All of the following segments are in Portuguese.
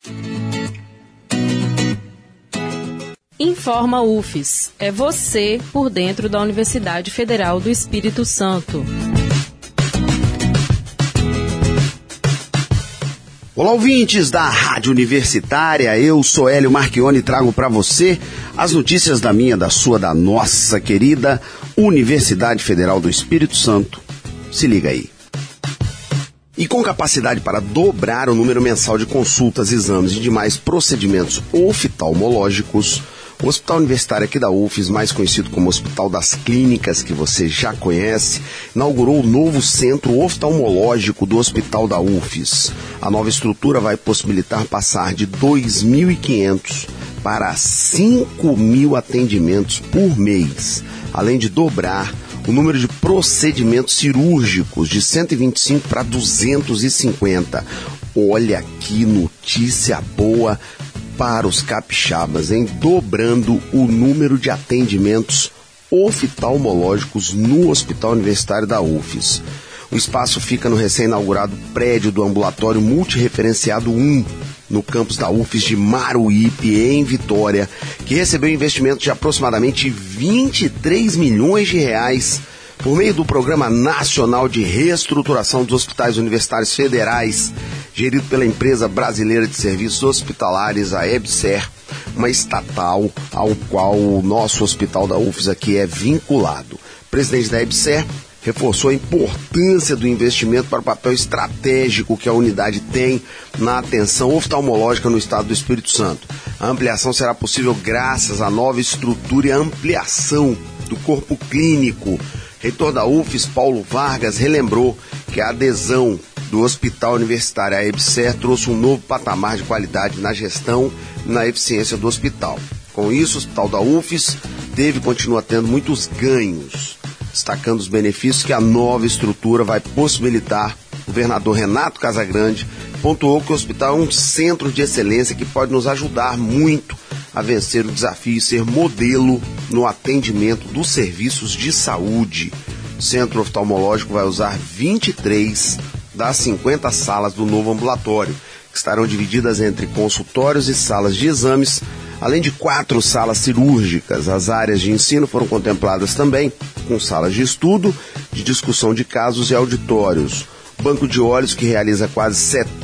Informa UFES. É você por dentro da Universidade Federal do Espírito Santo. Olá, ouvintes da Rádio Universitária, eu sou Hélio Marchione e trago para você as notícias da minha, da sua, da nossa querida Universidade Federal do Espírito Santo. Se liga aí. E com capacidade para dobrar o número mensal de consultas, exames e demais procedimentos oftalmológicos, o Hospital Universitário aqui da UFES, mais conhecido como Hospital das Clínicas, que você já conhece, inaugurou o novo centro oftalmológico do Hospital da UFES. A nova estrutura vai possibilitar passar de 2.500 para 5.000 atendimentos por mês, além de dobrar o número de procedimentos cirúrgicos de 125 para 250. Olha que notícia boa para os capixabas, hein? Dobrando o número de atendimentos oftalmológicos no Hospital Universitário da UFES. O espaço fica no recém-inaugurado prédio do Ambulatório Multireferenciado 1, no campus da UFES de Maruípe, em Vitória, que recebeu investimento de aproximadamente 23 milhões de reais por meio do Programa Nacional de Reestruturação dos Hospitais Universitários Federais, gerido pela Empresa Brasileira de Serviços Hospitalares, a EBSER, uma estatal ao qual o nosso hospital da UFES aqui é vinculado. O presidente da EBSER reforçou a importância do investimento para o papel estratégico que a unidade tem na atenção oftalmológica no estado do Espírito Santo. A ampliação será possível graças à nova estrutura e à ampliação do corpo clínico. Reitor da UFES, Paulo Vargas, relembrou que a adesão do Hospital Universitário à EBSER trouxe um novo patamar de qualidade na gestão e na eficiência do hospital. Com isso, o Hospital da UFES teve e continua tendo muitos ganhos, destacando os benefícios que a nova estrutura vai possibilitar. O governador Renato Casagrande pontuou que o hospital é um centro de excelência que pode nos ajudar muito a vencer o desafio e ser modelo no atendimento dos serviços de saúde. O centro oftalmológico vai usar 23 das 50 salas do novo ambulatório, que estarão divididas entre consultórios e salas de exames, além de 4 salas cirúrgicas. As áreas de ensino foram contempladas também, com salas de estudo, de discussão de casos e auditórios. O banco de olhos, que realiza quase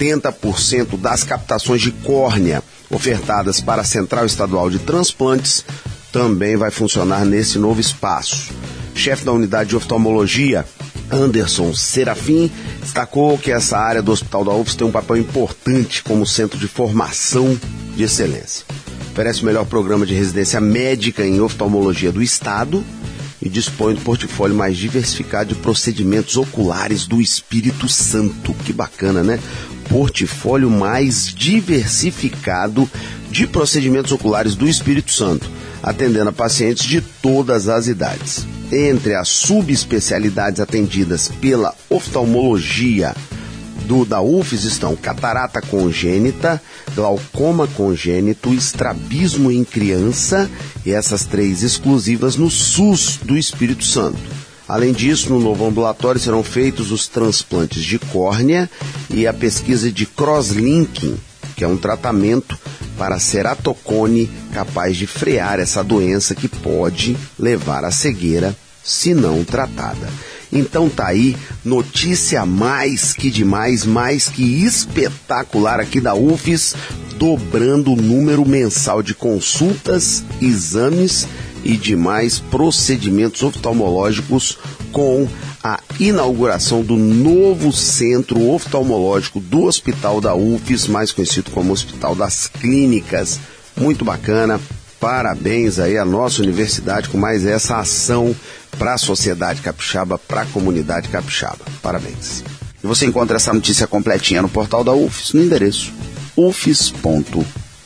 70% das captações de córnea ofertadas para a Central Estadual de Transplantes, também vai funcionar nesse novo espaço. O chefe da unidade de oftalmologia, Anderson Serafim, destacou que essa área do Hospital da UFES tem um papel importante como centro de formação de excelência. Oferece o melhor programa de residência médica em oftalmologia do Estado e dispõe do portfólio mais diversificado de procedimentos oculares do Espírito Santo. Que bacana, né? Portfólio mais diversificado de procedimentos oculares do Espírito Santo, atendendo a pacientes de todas as idades. Entre as subespecialidades atendidas pela oftalmologia da UFES estão catarata congênita, glaucoma congênito, estrabismo em criança, e essas 3 exclusivas no SUS do Espírito Santo. Além disso, no novo ambulatório serão feitos os transplantes de córnea e a pesquisa de crosslinking, que é um tratamento para ceratocone capaz de frear essa doença que pode levar à cegueira se não tratada. Então tá aí, notícia mais que demais, mais que espetacular aqui da UFES, dobrando o número mensal de consultas, exames e demais procedimentos oftalmológicos com a inauguração do novo centro oftalmológico do Hospital da UFES, mais conhecido como Hospital das Clínicas. Muito bacana, parabéns aí à nossa universidade com mais essa ação para a sociedade capixaba, para a comunidade capixaba. Parabéns. E você encontra essa notícia completinha no portal da UFES, no endereço ufes.br.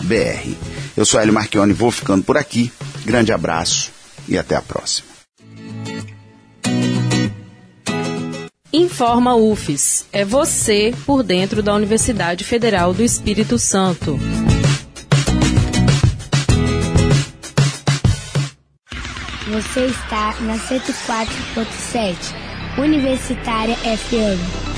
Eu sou Hélio Marchione, vou ficando por aqui. Grande abraço e até a próxima. Informa UFES. É você por dentro da Universidade Federal do Espírito Santo. Você está na 104.7, Universitária FM.